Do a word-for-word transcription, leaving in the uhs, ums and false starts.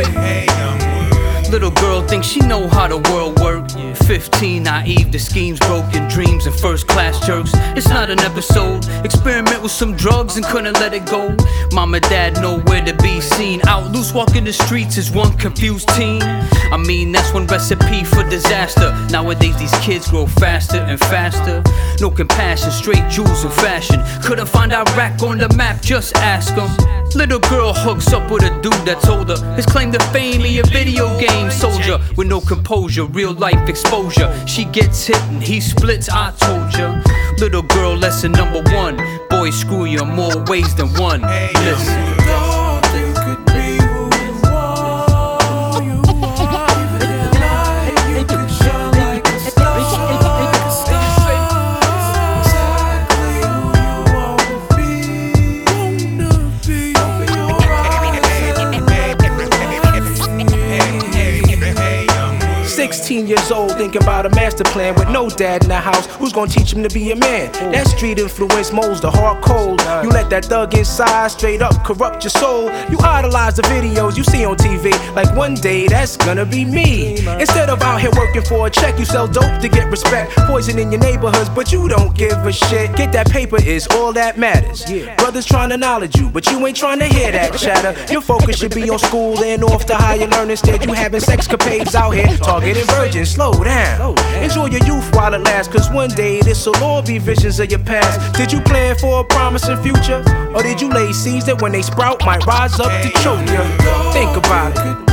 Little girl thinks she know how the world works. Fifteen, naive, the schemes, broken dreams, and first class jerks. It's not an episode. Experiment with some drugs and couldn't let it go. Mom and dad nowhere to be seen. Out loose walking the streets is one confused teen. I mean, that's one recipe for disaster. Nowadays these kids grow faster and faster. No compassion, straight jewels and fashion. Couldn't find Iraq on the map, just ask them. Little girl hooks up with a dude that told her his claim to fame, he a video game soldier with no composure, real life exposure. She gets hit and he splits, I told ya. Little girl lesson number one, boys screw you in more ways than one. Listen. sixteen years old, thinking about a master plan with no dad in the house. Who's gonna teach him to be a man? That street influence molds the heart cold. You let that thug inside straight up corrupt your soul. You idolize the videos you see on T V, like one day that's gonna be me. Instead of out here working for a check, you sell dope to get respect. Poison in your neighborhoods, but you don't give a shit. Get that paper is all that matters. Brothers trying to knowledge you, but you ain't trying to hear that chatter. Your focus should be on school and off to higher learning. Instead you having sexcapades out here, targeting virgins. Slow down, enjoy your youth while it lasts, cause one day this'll all be visions of your past. Did you plan for a promising future, or did you lay seeds that when they sprout might rise up to choke you? Think about it.